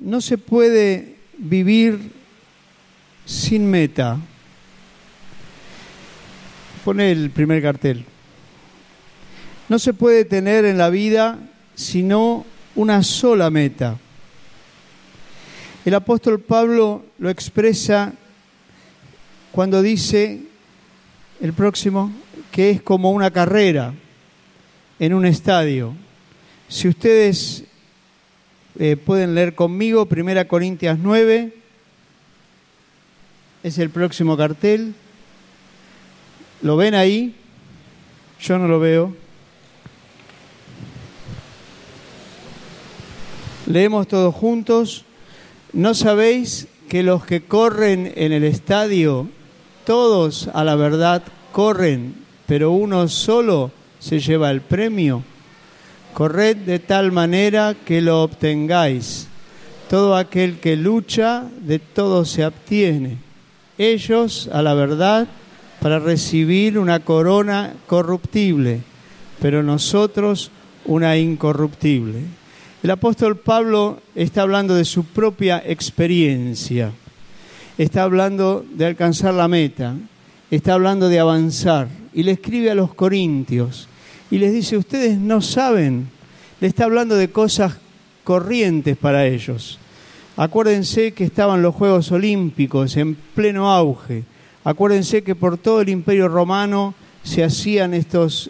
no se puede vivir sin meta. Pone el primer cartel. No se puede tener en la vida sino una sola meta. El apóstol Pablo lo expresa cuando dice, el próximo, que es como una carrera en un estadio. Si ustedes pueden leer conmigo, 1 Corintios 9, es el próximo cartel. ¿Lo ven ahí? Yo no lo veo. Leemos todos juntos. ¿No sabéis que los que corren en el estadio, todos a la verdad corren, pero uno solo se lleva el premio? Corred de tal manera que lo obtengáis. Todo aquel que lucha, de todo se abstiene. Ellos, a la verdad, para recibir una corona corruptible, pero nosotros una incorruptible. El apóstol Pablo está hablando de su propia experiencia, está hablando de alcanzar la meta, está hablando de avanzar, y le escribe a los corintios y les dice, ustedes no saben, le está hablando de cosas corrientes para ellos. Acuérdense que estaban los Juegos Olímpicos en pleno auge, acuérdense que por todo el Imperio Romano se hacían estos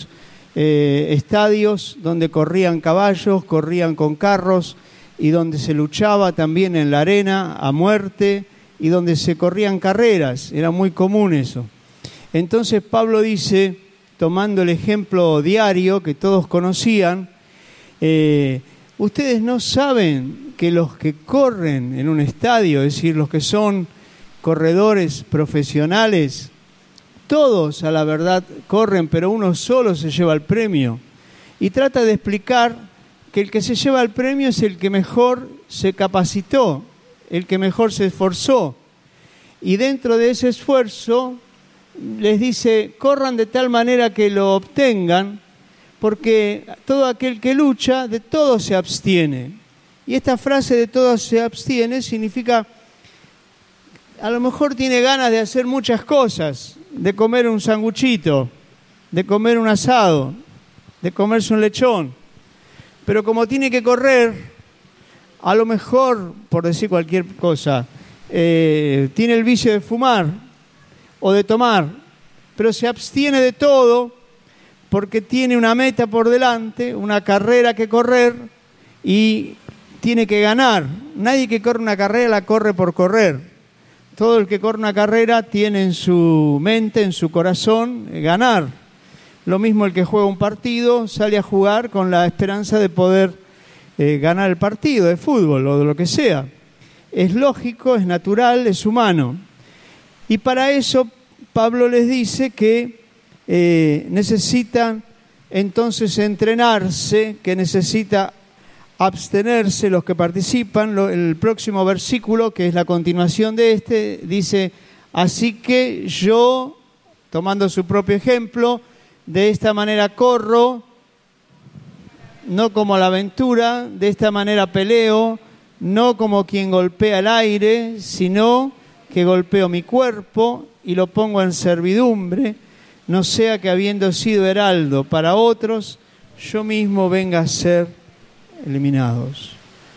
estadios donde corrían caballos, corrían con carros y donde se luchaba también en la arena a muerte y donde se corrían carreras, era muy común eso. Entonces Pablo dice, tomando el ejemplo diario que todos conocían, ustedes no saben que los que corren en un estadio, es decir, los que son corredores profesionales, todos a la verdad corren, pero uno solo se lleva el premio. Y trata de explicar que el que se lleva el premio es el que mejor se capacitó, el que mejor se esforzó. Y dentro de ese esfuerzo les dice, corran de tal manera que lo obtengan, porque todo aquel que lucha, de todo se abstiene. Y esta frase de todo se abstiene significa, a lo mejor tiene ganas de hacer muchas cosas, de comer un sanguchito, de comer un asado, de comerse un lechón. Pero como tiene que correr, a lo mejor, por decir cualquier cosa, tiene el vicio de fumar o de tomar, pero se abstiene de todo porque tiene una meta por delante, una carrera que correr y tiene que ganar. Nadie que corre una carrera la corre por correr. Todo el que corre una carrera tiene en su mente, en su corazón, ganar. Lo mismo el que juega un partido, sale a jugar con la esperanza de poder ganar el partido de fútbol o de lo que sea. Es lógico, es natural, es humano. Y para eso Pablo les dice que necesitan entonces entrenarse, que necesita abstenerse los que participan. El próximo versículo, que es la continuación de este, dice, así que yo, tomando su propio ejemplo, de esta manera corro, no como a la aventura, de esta manera peleo, no como quien golpea el aire, sino que golpeo mi cuerpo y lo pongo en servidumbre, no sea que habiendo sido heraldo para otros, yo mismo venga a ser eliminados.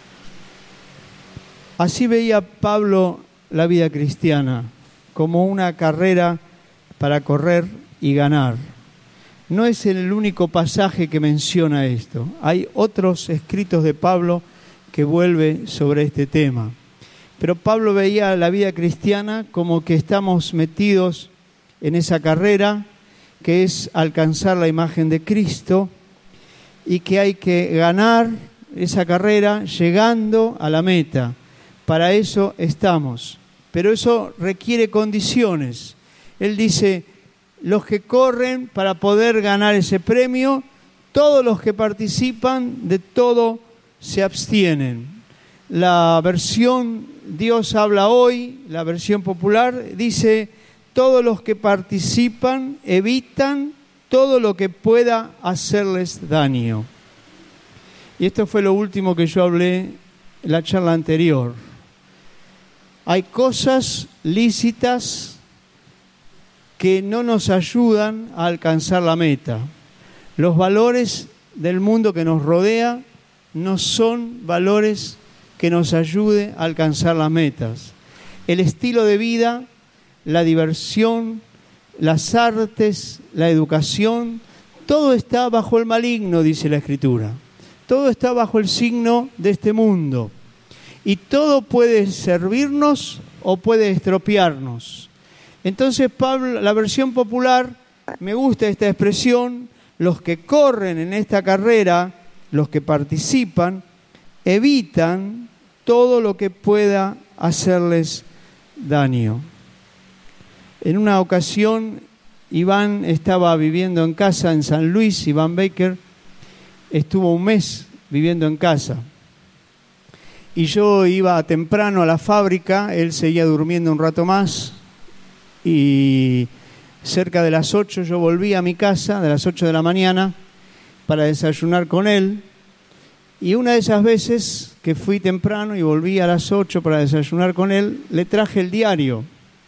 Así veía Pablo la vida cristiana, como una carrera para correr y ganar. No es el único pasaje que menciona esto. Hay otros escritos de Pablo que vuelve sobre este tema. Pero Pablo veía la vida cristiana como que estamos metidos en esa carrera, que es alcanzar la imagen de Cristo, y que hay que ganar esa carrera llegando a la meta. Para eso estamos. Pero eso requiere condiciones. Él dice, los que corren para poder ganar ese premio, todos los que participan, de todo se abstienen. La versión Dios habla hoy, la versión popular, dice, todos los que participan evitan todo lo que pueda hacerles daño. Y esto fue lo último que yo hablé la charla anterior. Hay cosas lícitas que no nos ayudan a alcanzar la meta. Los valores del mundo que nos rodea no son valores que nos ayuden a alcanzar las metas. El estilo de vida, la diversión, las artes, la educación, todo está bajo el maligno, dice la Escritura. Todo está bajo el signo de este mundo. Y todo puede servirnos o puede estropearnos. Entonces, Pablo, la versión popular, me gusta esta expresión, los que corren en esta carrera, los que participan, evitan todo lo que pueda hacerles daño. En una ocasión, Iván estaba viviendo en casa en San Luis. Iván Baker estuvo un mes viviendo en casa. Y yo iba temprano a la fábrica, él seguía durmiendo un rato más. Y cerca de las 8 yo volví a mi casa, de las 8 de la mañana, para desayunar con él. Y una de esas veces que fui temprano y volví a las 8 para desayunar con él, le traje el diario.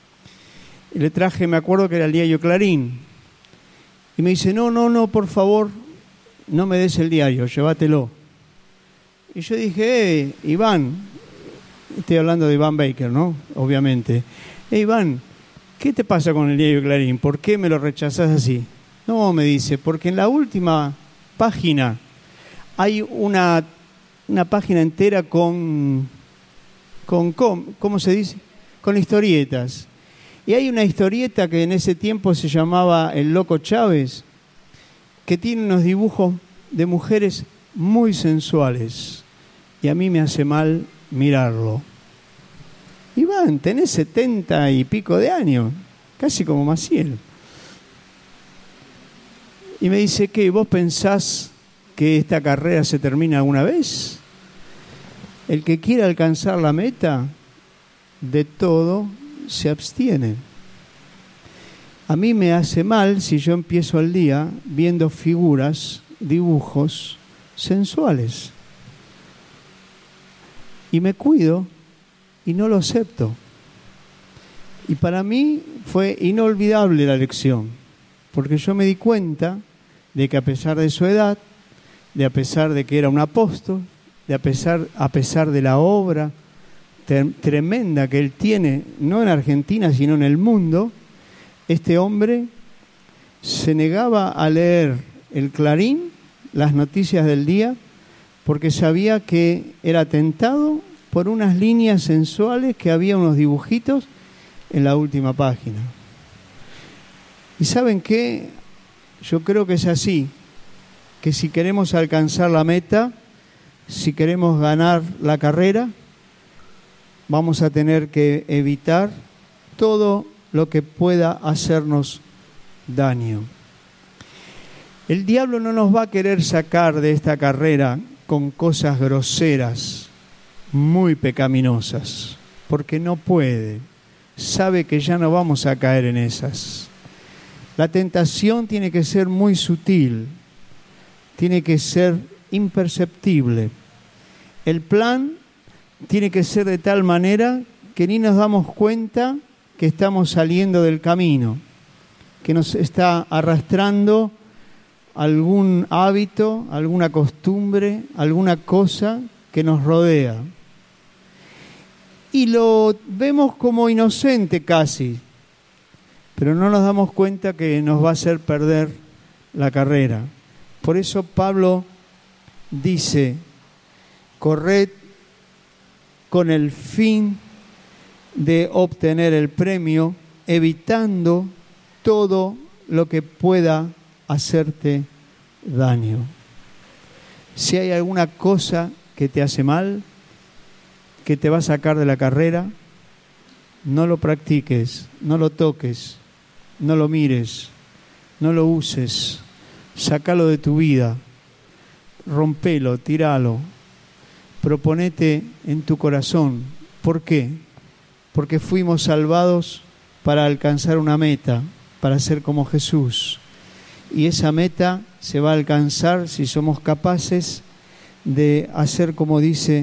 Y le traje, me acuerdo que era el diario Clarín. Y me dice, no, por favor, no me des el diario, llévatelo. Y yo dije, Iván, estoy hablando de Iván Baker, ¿no? Obviamente. Iván, ¿qué te pasa con el diario Clarín? ¿Por qué me lo rechazás así? No, me dice, porque en la última página hay una página entera con ¿cómo se dice? Con historietas. Y hay una historieta que en ese tiempo se llamaba El Loco Chávez, que tiene unos dibujos de mujeres muy sensuales. Y a mí me hace mal mirarlo. Iván, tenés 70 y pico de años, casi como Maciel. Y me dice, ¿qué? ¿Vos pensás que esta carrera se termina alguna vez? El que quiera alcanzar la meta, de todo se abstiene. A mí me hace mal si yo empiezo el día viendo figuras, dibujos sensuales. Y me cuido y no lo acepto. Y para mí fue inolvidable la lección, porque yo me di cuenta de que a pesar de su edad, de a pesar de que era un apóstol, a pesar de la obra tremenda que él tiene, no en Argentina, sino en el mundo, este hombre se negaba a leer el Clarín, las noticias del día, porque sabía que era tentado por unas líneas sensuales que había unos dibujitos en la última página. ¿Y saben qué? Yo creo que es así, que si queremos alcanzar la meta, si queremos ganar la carrera, vamos a tener que evitar todo lo que pueda hacernos daño. El diablo no nos va a querer sacar de esta carrera con cosas groseras, muy pecaminosas, porque no puede. Sabe que ya no vamos a caer en esas. La tentación tiene que ser muy sutil, tiene que ser imperceptible. El plan tiene que ser de tal manera que ni nos damos cuenta que estamos saliendo del camino, que nos está arrastrando algún hábito, alguna costumbre, alguna cosa que nos rodea. Y lo vemos como inocente casi, pero no nos damos cuenta que nos va a hacer perder la carrera. Por eso Pablo dice, corred con el fin de obtener el premio, evitando todo lo que pueda hacerte daño. Si hay alguna cosa que te hace mal, que te va a sacar de la carrera, no lo practiques, no lo toques, no lo mires, no lo uses, sácalo de tu vida, rompelo, tíralo, proponete en tu corazón. ¿Por qué? Porque fuimos salvados para alcanzar una meta, para ser como Jesús. Y esa meta se va a alcanzar si somos capaces de hacer como dice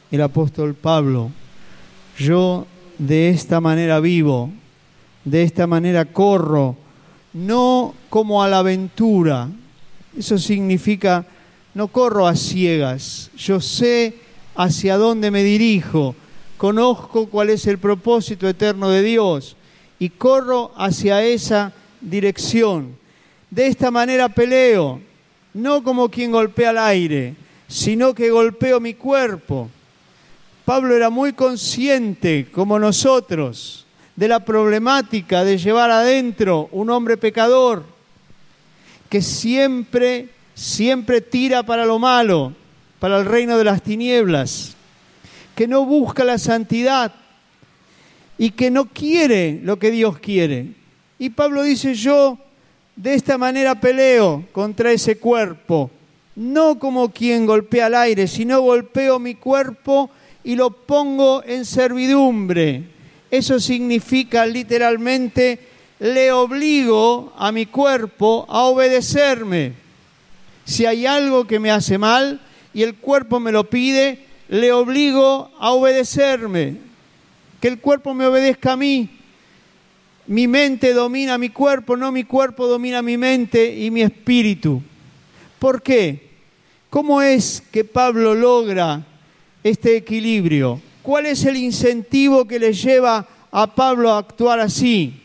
el apóstol Pablo: yo de esta manera vivo, de esta manera corro, no como a la aventura. Eso significa, no corro a ciegas, yo sé hacia dónde me dirijo, conozco cuál es el propósito eterno de Dios y corro hacia esa dirección. De esta manera peleo, no como quien golpea al aire, sino que golpeo mi cuerpo. Pablo era muy consciente, como nosotros, de la problemática de llevar adentro un hombre pecador que siempre tira para lo malo, para el reino de las tinieblas, que no busca la santidad y que no quiere lo que Dios quiere. Y Pablo dice: yo de esta manera peleo contra ese cuerpo, no como quien golpea al aire, sino golpeo mi cuerpo y lo pongo en servidumbre. Eso significa literalmente, le obligo a mi cuerpo a obedecerme. Si hay algo que me hace mal y el cuerpo me lo pide, le obligo a obedecerme. Que el cuerpo me obedezca a mí. Mi mente domina mi cuerpo, no mi cuerpo domina mi mente y mi espíritu. ¿Por qué? ¿Cómo es que Pablo logra este equilibrio? ¿Cuál es el incentivo que le lleva a Pablo a actuar así?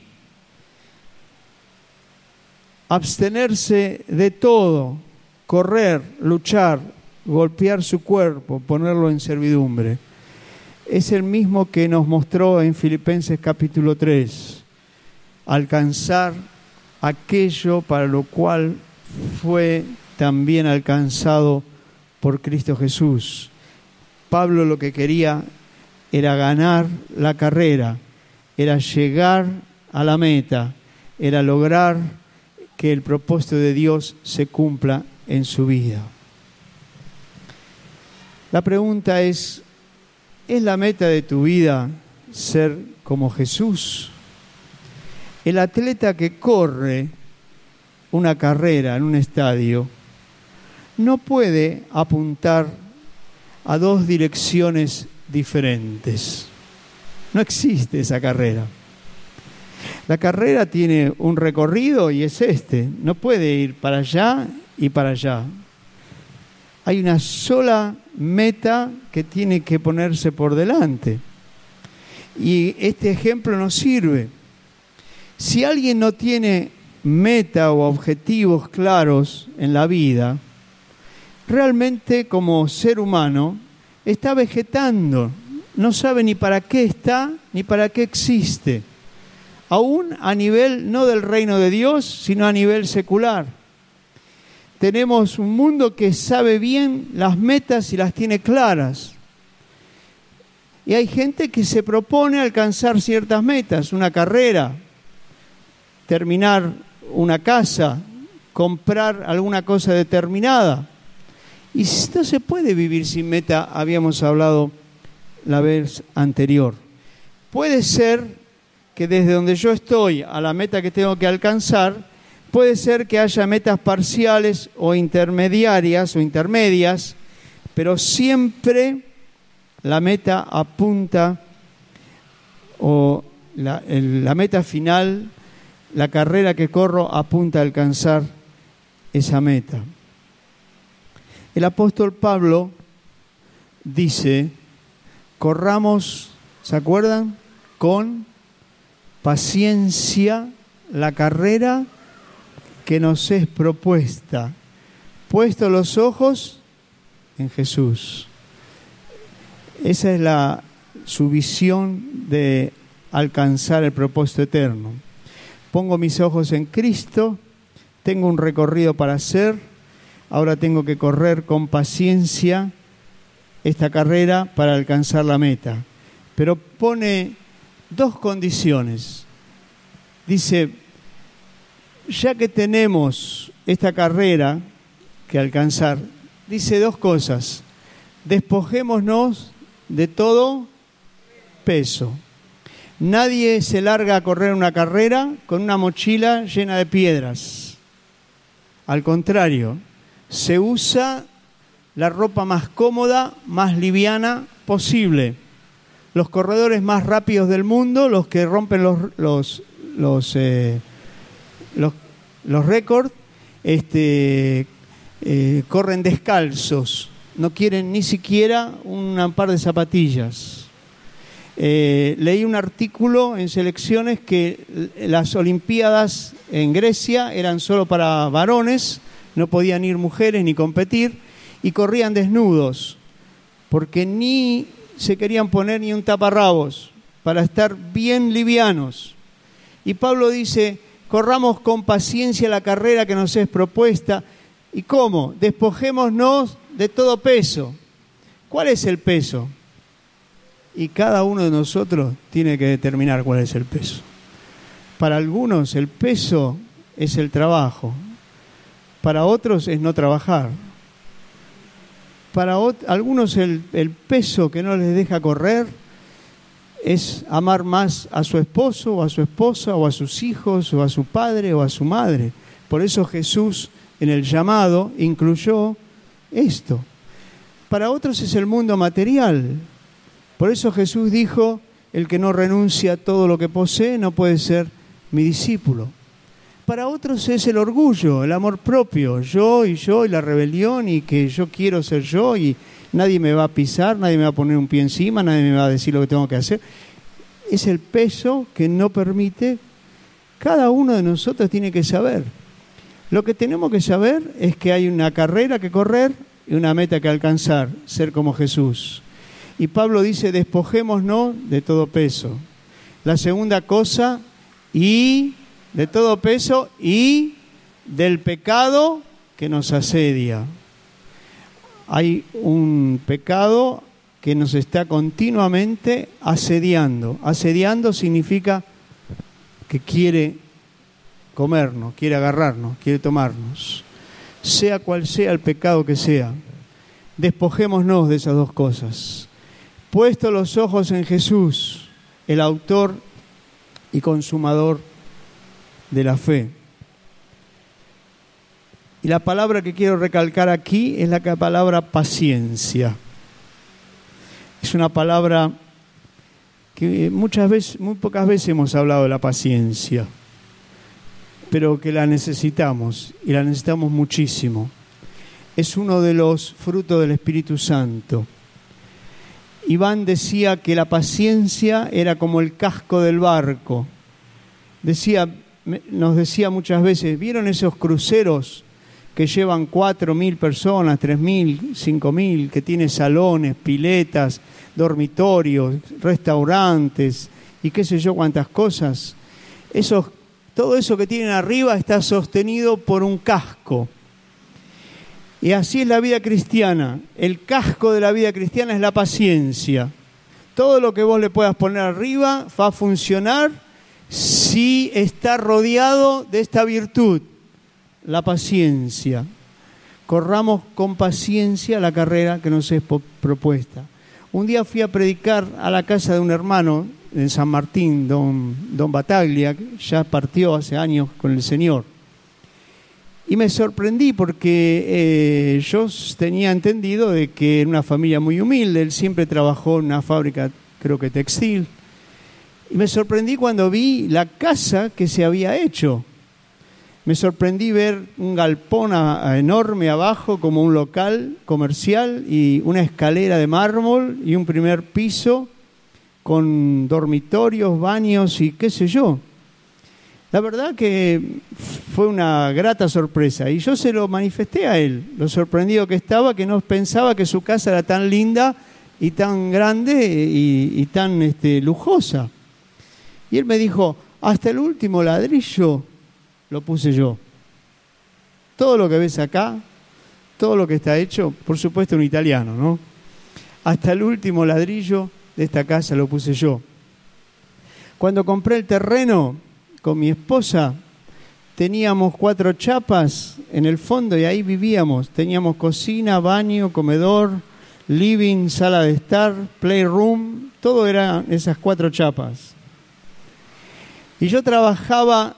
Abstenerse de todo, correr, luchar, golpear su cuerpo, ponerlo en servidumbre. Es el mismo que nos mostró en Filipenses capítulo 3. Alcanzar aquello para lo cual fue también alcanzado por Cristo Jesús. Pablo lo que quería era ganar la carrera, era llegar a la meta, era lograr que el propósito de Dios se cumpla en su vida. La pregunta es la meta de tu vida ser como Jesús? El atleta que corre una carrera en un estadio no puede apuntar a dos direcciones diferentes. No existe esa carrera. La carrera tiene un recorrido y es este. No puede ir para allá y para allá. Hay una sola meta que tiene que ponerse por delante. Y este ejemplo nos sirve. Si alguien no tiene meta o objetivos claros en la vida, realmente como ser humano está vegetando, no sabe ni para qué está ni para qué existe, aún a nivel no del reino de Dios, sino a nivel secular. Tenemos un mundo que sabe bien las metas y las tiene claras. Y hay gente que se propone alcanzar ciertas metas, una carrera, terminar una casa, comprar alguna cosa determinada. Y no se puede vivir sin meta, habíamos hablado la vez anterior. Puede ser que desde donde yo estoy a la meta que tengo que alcanzar, puede ser que haya metas parciales o intermediarias o intermedias, pero siempre la meta apunta, o la meta final, la carrera que corro apunta a alcanzar esa meta. El apóstol Pablo dice: corramos, ¿se acuerdan? Con paciencia la carrera que nos es propuesta, puesto los ojos en Jesús. Esa es su visión de alcanzar el propósito eterno. Pongo mis ojos en Cristo, tengo un recorrido para hacer, ahora tengo que correr con paciencia esta carrera para alcanzar la meta. Pero pone dos condiciones. Dice: ya que tenemos esta carrera que alcanzar, dice dos cosas: despojémonos de todo peso. Nadie se larga a correr una carrera con una mochila llena de piedras. Al contrario, se usa la ropa más cómoda, más liviana posible. Los corredores más rápidos del mundo, los que rompen los récords, corren descalzos. No quieren ni siquiera un par de zapatillas. Leí un artículo en Selecciones que las Olimpiadas en Grecia eran solo para varones, no podían ir mujeres ni competir, y corrían desnudos, porque ni se querían poner ni un taparrabos, para estar bien livianos. Y Pablo dice, corramos con paciencia la carrera que nos es propuesta. ¿Y cómo? Despojémonos de todo peso. ¿Cuál es el peso? Y cada uno de nosotros tiene que determinar cuál es el peso. Para algunos el peso es el trabajo. Para otros es no trabajar. Para algunos el peso que no les deja correr es amar más a su esposo o a su esposa o a sus hijos o a su padre o a su madre. Por eso Jesús en el llamado incluyó esto. Para otros es el mundo material. Por eso Jesús dijo, el que no renuncia a todo lo que posee no puede ser mi discípulo. Para otros es el orgullo, el amor propio, yo y la rebelión y que yo quiero ser yo y nadie me va a pisar, nadie me va a poner un pie encima, nadie me va a decir lo que tengo que hacer. Es el peso que no permite, cada uno de nosotros tiene que saber. Lo que tenemos que saber es que hay una carrera que correr y una meta que alcanzar, ser como Jesús. Y Pablo dice, despojémonos de todo peso. La segunda cosa, y de todo peso y del pecado que nos asedia. Hay un pecado que nos está continuamente asediando. Asediando significa que quiere comernos, quiere agarrarnos, quiere tomarnos. Sea cual sea el pecado que sea, despojémonos de esas dos cosas. Puesto los ojos en Jesús, el autor y consumador de la fe. Y la palabra que quiero recalcar aquí es la palabra paciencia. Es una palabra que muy pocas veces hemos hablado de la paciencia, pero que la necesitamos, y la necesitamos muchísimo. Es uno de los frutos del Espíritu Santo. Iván decía que la paciencia era como el casco del barco. Nos decía muchas veces, ¿vieron esos cruceros que llevan 4.000 personas, 3.000, 5.000, que tiene salones, piletas, dormitorios, restaurantes y qué sé yo cuántas cosas? Todo eso que tienen arriba está sostenido por un casco. Y así es la vida cristiana. El casco de la vida cristiana es la paciencia. Todo lo que vos le puedas poner arriba va a funcionar si está rodeado de esta virtud, la paciencia. Corramos con paciencia la carrera que nos es propuesta. Un día fui a predicar a la casa de un hermano en San Martín, don Bataglia, que ya partió hace años con el Señor. Y me sorprendí porque yo tenía entendido de que era una familia muy humilde. Él siempre trabajó en una fábrica, creo que textil. Y me sorprendí cuando vi la casa que se había hecho. Me sorprendí ver un galpón enorme abajo como un local comercial y una escalera de mármol y un primer piso con dormitorios, baños y qué sé yo. La verdad que fue una grata sorpresa y yo se lo manifesté a él, lo sorprendido que estaba, que no pensaba que su casa era tan linda y tan grande y tan lujosa. Y él me dijo, hasta el último ladrillo lo puse yo. Todo lo que ves acá, todo lo que está hecho, por supuesto un italiano, ¿no? Hasta el último ladrillo de esta casa lo puse yo. Cuando compré el terreno con mi esposa, teníamos 4 chapas en el fondo y ahí vivíamos. Teníamos cocina, baño, comedor, living, sala de estar, playroom, todo eran esas 4 chapas. Y yo trabajaba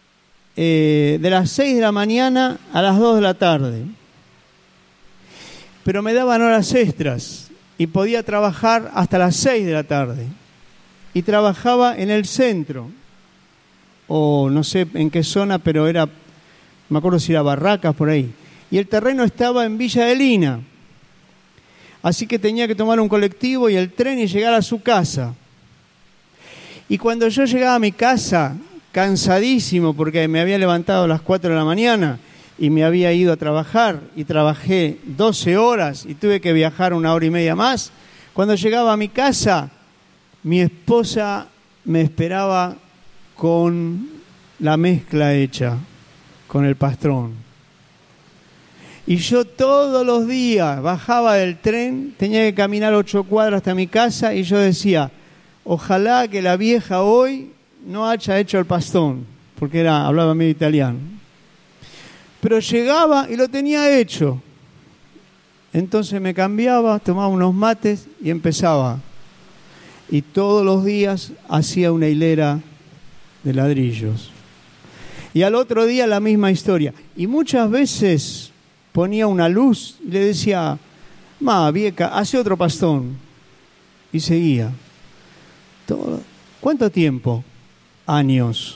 de las 6 de la mañana a las 2 de la tarde. pero me daban horas extras y podía trabajar hasta las 6 de la tarde. Y trabajaba en el centro, o no sé en qué zona, pero era, me acuerdo si era Barracas, por ahí. Y el terreno estaba en Villa de Lina. Así que tenía que tomar un colectivo y el tren y llegar a su casa. Y cuando yo llegaba a mi casa, cansadísimo, porque me había levantado a las 4 de la mañana y me había ido a trabajar, y trabajé 12 horas y tuve que viajar 1 hora y media más, cuando llegaba a mi casa, mi esposa me esperaba con la mezcla hecha, con el pastrón. Y yo todos los días bajaba del tren, tenía que caminar 8 cuadras hasta mi casa, y yo decía, ojalá que la vieja hoy no haya hecho el pastón, porque hablaba medio italiano. Pero llegaba y lo tenía hecho. Entonces me cambiaba, tomaba unos mates y empezaba. Y todos los días hacía una hilera de ladrillos. Y al otro día la misma historia. Y muchas veces ponía una luz y le decía, vieja, hace otro pastón. Y seguía. ¿Cuánto tiempo? Años.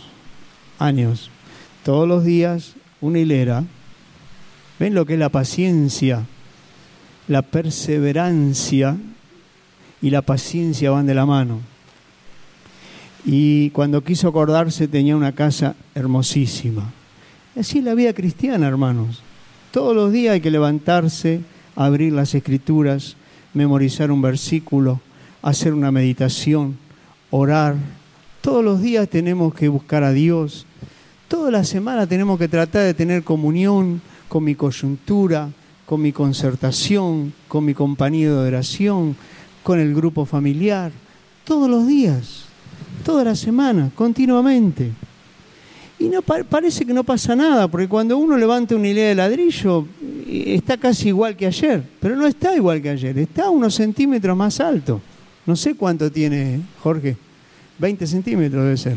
Todos los días una hilera. ¿Ven lo que es la paciencia? La perseverancia y la paciencia van de la mano. Y cuando quiso acordarse tenía una casa hermosísima. Así es la vida cristiana, hermanos. Todos los días hay que levantarse, abrir las Escrituras, memorizar un versículo, hacer una meditación, orar. Todos los días tenemos que buscar a Dios. Toda la semana tenemos que tratar de tener comunión con mi coyuntura, con mi concertación, con mi compañero de oración, con el grupo familiar. Todos los días, toda la semana, continuamente. Y no parece que no pasa nada, porque cuando uno levanta una hilera de ladrillo, está casi igual que ayer. Pero no está igual que ayer, está unos centímetros más alto. No sé cuánto tiene, Jorge. 20 centímetros debe ser.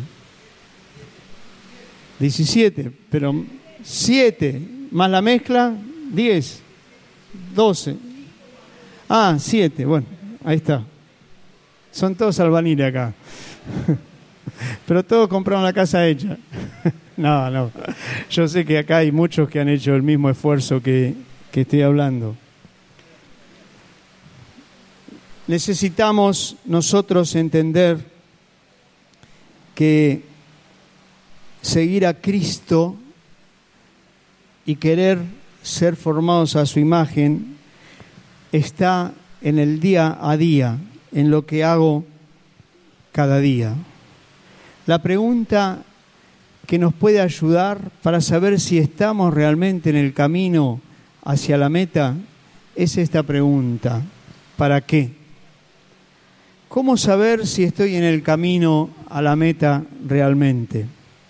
17, pero 7 más la mezcla, 10, 12. 7, bueno, ahí está. Son todos albañiles acá. Pero todos compraron la casa hecha. No. Yo sé que acá hay muchos que han hecho el mismo esfuerzo que estoy hablando. Necesitamos nosotros entender que seguir a Cristo y querer ser formados a su imagen está en el día a día, en lo que hago cada día. La pregunta que nos puede ayudar para saber si estamos realmente en el camino hacia la meta es esta pregunta: ¿para qué? ¿Cómo saber si estoy en el camino a la meta realmente?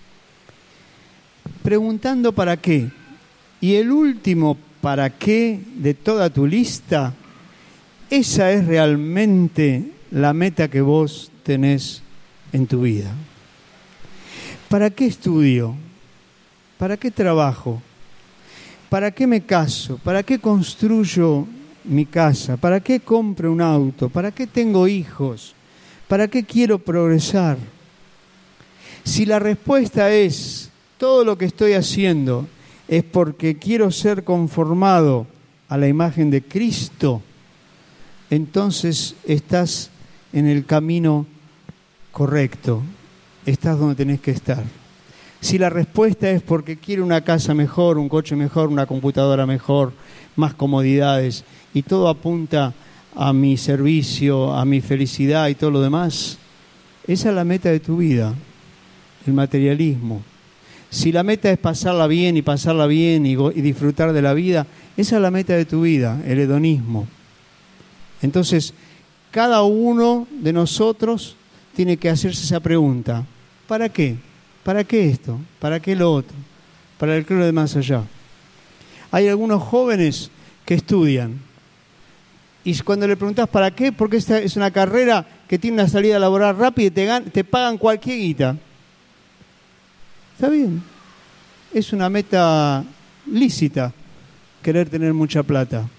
Preguntando para qué. Y el último para qué de toda tu lista, esa es realmente la meta que vos tenés en tu vida. ¿Para qué estudio? ¿Para qué trabajo? ¿Para qué me caso? ¿Para qué construyo mi casa? ¿Para qué compro un auto? ¿Para qué tengo hijos? ¿Para qué quiero progresar? Si la respuesta es todo lo que estoy haciendo es porque quiero ser conformado a la imagen de Cristo, entonces estás en el camino correcto, estás donde tenés que estar. Si la respuesta es porque quiero una casa mejor, un coche mejor, una computadora mejor, más comodidades, y todo apunta a mi servicio, a mi felicidad y todo lo demás, esa es la meta de tu vida, el materialismo. Si la meta es pasarla bien y disfrutar de la vida, esa es la meta de tu vida, el hedonismo. Entonces, cada uno de nosotros tiene que hacerse esa pregunta: ¿para qué? ¿Para qué esto? ¿Para qué lo otro? Para el club de más allá. Hay algunos jóvenes que estudian y cuando le preguntás ¿para qué? Porque esta es una carrera que tiene una salida laboral rápida y te pagan cualquier guita. Está bien, es una meta lícita querer tener mucha plata,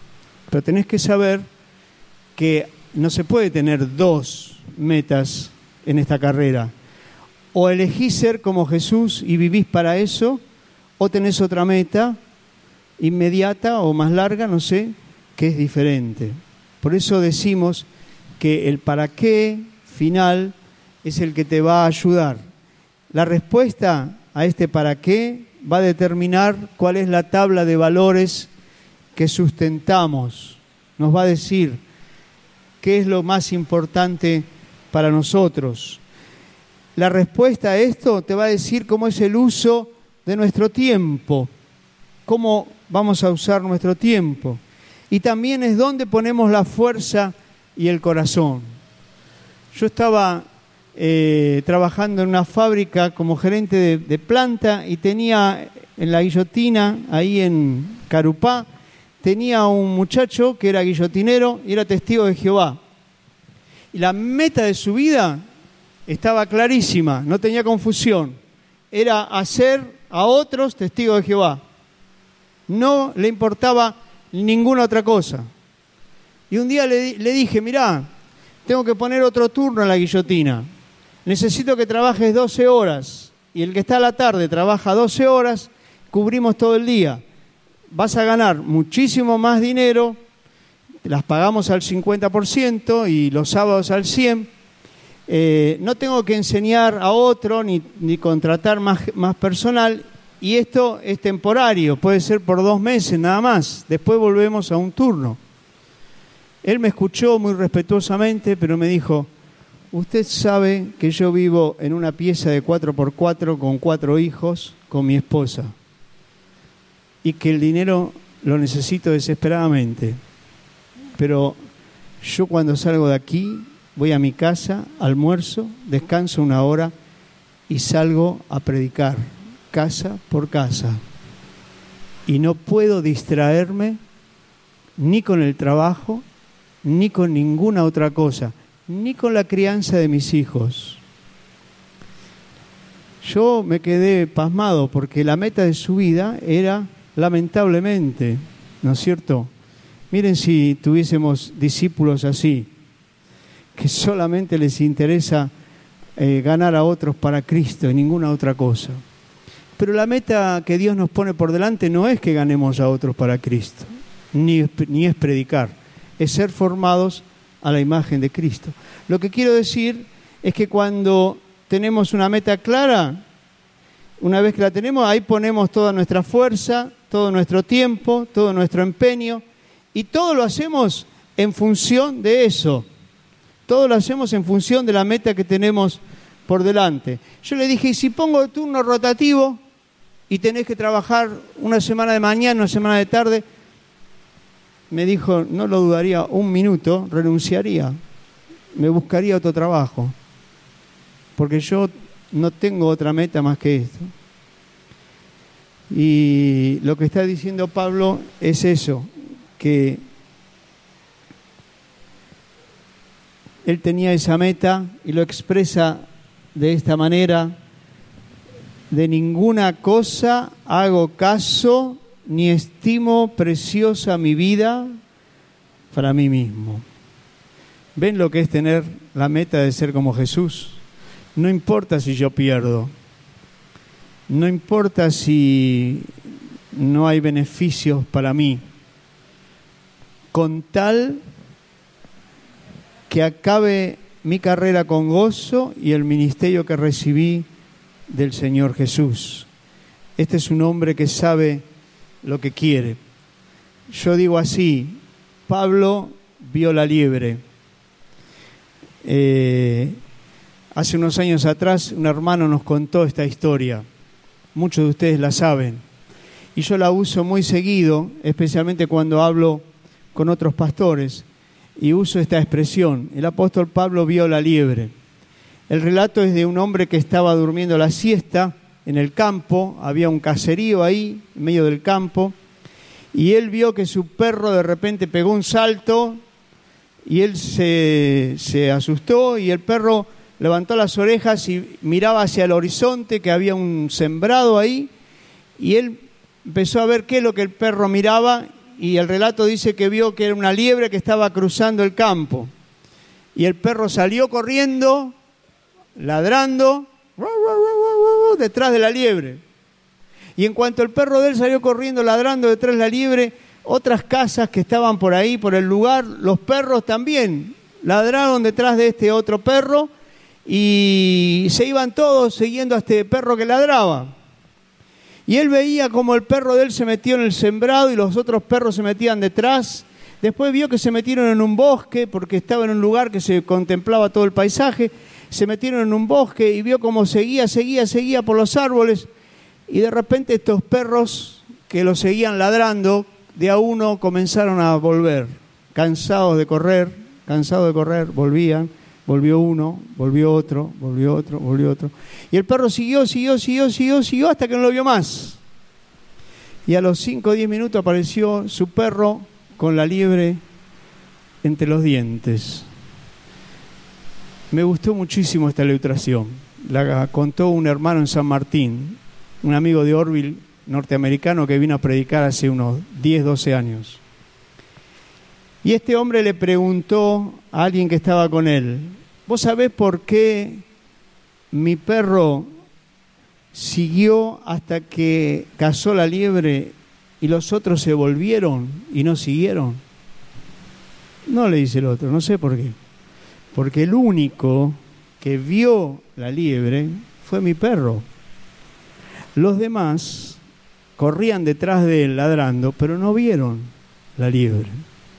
Pero tenés que saber que no se puede tener dos metas en esta carrera. O elegís ser como Jesús y vivís para eso, o tenés otra meta inmediata o más larga, no sé, que es diferente. Por eso decimos que el para qué final es el que te va a ayudar. La respuesta a este para qué va a determinar cuál es la tabla de valores que sustentamos. Nos va a decir qué es lo más importante para nosotros. La respuesta a esto te va a decir cómo es el uso de nuestro tiempo, cómo vamos a usar nuestro tiempo. Y también es dónde ponemos la fuerza y el corazón. Yo estaba trabajando en una fábrica como gerente de planta y tenía en la guillotina, ahí en Carupá, tenía un muchacho que era guillotinero y era testigo de Jehová. Y la meta de su vida estaba clarísima, no tenía confusión. Era hacer a otros testigos de Jehová. No le importaba ninguna otra cosa. Y un día le dije, mirá, tengo que poner otro turno en la guillotina. Necesito que trabajes 12 horas. Y el que está a la tarde trabaja 12 horas, cubrimos todo el día. Vas a ganar muchísimo más dinero, las pagamos al 50% y los sábados al 100%. No tengo que enseñar a otro ni contratar más personal, y esto es temporario, puede ser por 2 meses nada más, después volvemos a un turno. Él me escuchó muy respetuosamente, pero me dijo, usted sabe que yo vivo en una pieza de 4x4 con 4 hijos, con mi esposa, y que el dinero lo necesito desesperadamente, pero yo cuando salgo de aquí voy a mi casa, almuerzo, descanso 1 hora y salgo a predicar, casa por casa. Y no puedo distraerme ni con el trabajo, ni con ninguna otra cosa, ni con la crianza de mis hijos. Yo me quedé pasmado porque la meta de su vida era, lamentablemente, ¿no es cierto? Miren si tuviésemos discípulos así, que solamente les interesa ganar a otros para Cristo y ninguna otra cosa. Pero la meta que Dios nos pone por delante no es que ganemos a otros para Cristo, ni es predicar, es ser formados a la imagen de Cristo. Lo que quiero decir es que cuando tenemos una meta clara, una vez que la tenemos, ahí ponemos toda nuestra fuerza, todo nuestro tiempo, todo nuestro empeño, y todo lo hacemos en función de eso. Todo lo hacemos en función de la meta que tenemos por delante. Yo le dije, ¿y si pongo turno rotativo y tenés que trabajar una semana de mañana, una semana de tarde? Me dijo, no lo dudaría un minuto, renunciaría, me buscaría otro trabajo, porque yo no tengo otra meta más que esto. Y lo que está diciendo Pablo es eso, que él tenía esa meta y lo expresa de esta manera: de ninguna cosa hago caso, ni estimo preciosa mi vida para mí mismo. ¿Ven lo que es tener la meta de ser como Jesús? No importa si yo pierdo, no importa si no hay beneficios para mí, con tal que acabe mi carrera con gozo y el ministerio que recibí del Señor Jesús. Este es un hombre que sabe lo que quiere. Yo digo así, Pablo vio la liebre. Hace unos años atrás un hermano nos contó esta historia. Muchos de ustedes la saben. Y yo la uso muy seguido, especialmente cuando hablo con otros pastores. Y uso esta expresión: el apóstol Pablo vio la liebre. El relato es de un hombre que estaba durmiendo la siesta en el campo, había un caserío ahí, en medio del campo, y él vio que su perro de repente pegó un salto, y él se asustó, y el perro levantó las orejas y miraba hacia el horizonte, que había un sembrado ahí, y él empezó a ver qué es lo que el perro miraba, y el relato dice que vio que era una liebre que estaba cruzando el campo. Y el perro salió corriendo, ladrando, detrás de la liebre. Y en cuanto el perro de él salió corriendo, ladrando detrás de la liebre, otras casas que estaban por ahí, por el lugar, los perros también ladraron detrás de este otro perro y se iban todos siguiendo a este perro que ladraba. Y él veía como el perro de él se metió en el sembrado y los otros perros se metían detrás. Después vio que se metieron en un bosque porque estaba en un lugar que se contemplaba todo el paisaje. Se metieron en un bosque y vio cómo seguía por los árboles. Y de repente estos perros que lo seguían ladrando, de a uno comenzaron a volver. Cansados de correr, volvían. Volvió uno, volvió otro. Y el perro siguió hasta que no lo vio más. Y a los 5 o 10 minutos apareció su perro con la liebre entre los dientes. Me gustó muchísimo esta ilustración. La contó un hermano en San Martín, un amigo de Orville, norteamericano, que vino a predicar hace unos 10, 12 años. Y este hombre le preguntó a alguien que estaba con él: ¿vos sabés por qué mi perro siguió hasta que cazó la liebre y los otros se volvieron y no siguieron? No, le dice el otro, no sé por qué. Porque el único que vio la liebre fue mi perro. Los demás corrían detrás de él ladrando, pero no vieron la liebre.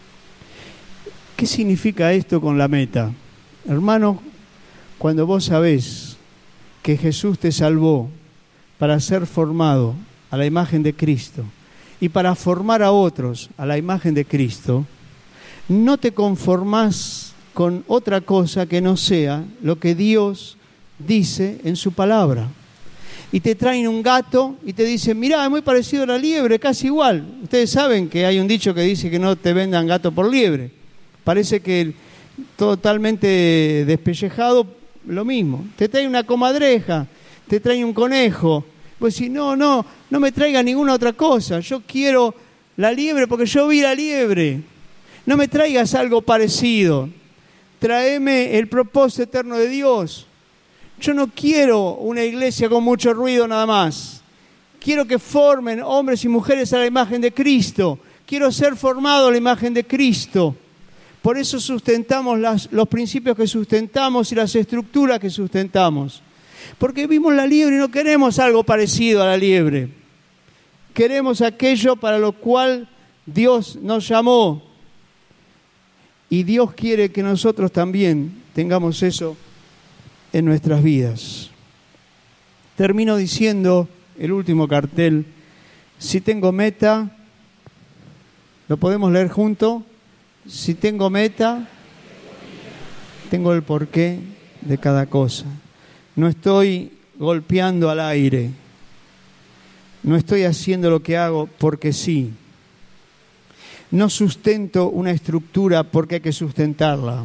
¿Qué significa esto con la meta? Hermano, cuando vos sabés que Jesús te salvó para ser formado a la imagen de Cristo y para formar a otros a la imagen de Cristo, no te conformás con otra cosa que no sea lo que Dios dice en su palabra. Y te traen un gato y te dicen: mirá, es muy parecido a la liebre, casi igual. Ustedes saben que hay un dicho que dice que no te vendan gato por liebre. Parece que totalmente despellejado, lo mismo. Te traen una comadreja, te traen un conejo. Pues si no me traiga ninguna otra cosa. Yo quiero la liebre porque yo vi la liebre. No me traigas algo parecido. Tráeme el propósito eterno de Dios. Yo no quiero una iglesia con mucho ruido nada más. Quiero que formen hombres y mujeres a la imagen de Cristo. Quiero ser formado a la imagen de Cristo. Por eso sustentamos los principios que sustentamos y las estructuras que sustentamos. Porque vimos la liebre y no queremos algo parecido a la liebre. Queremos aquello para lo cual Dios nos llamó. Y Dios quiere que nosotros también tengamos eso en nuestras vidas. Termino diciendo el último cartel: si tengo meta, ¿lo podemos leer juntos? Si tengo meta, tengo el porqué de cada cosa. No estoy golpeando al aire. No estoy haciendo lo que hago porque sí. No sustento una estructura porque hay que sustentarla.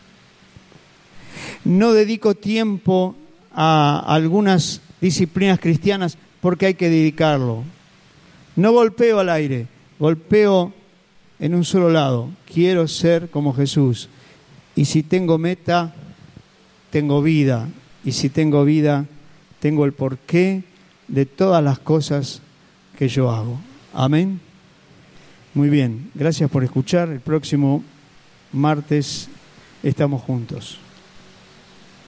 No dedico tiempo a algunas disciplinas cristianas porque hay que dedicarlo. No golpeo al aire, golpeo en un solo lado. Quiero ser como Jesús. Y si tengo meta, tengo vida. Y si tengo vida, tengo el porqué de todas las cosas que yo hago. Amén. Muy bien, gracias por escuchar. El próximo martes estamos juntos.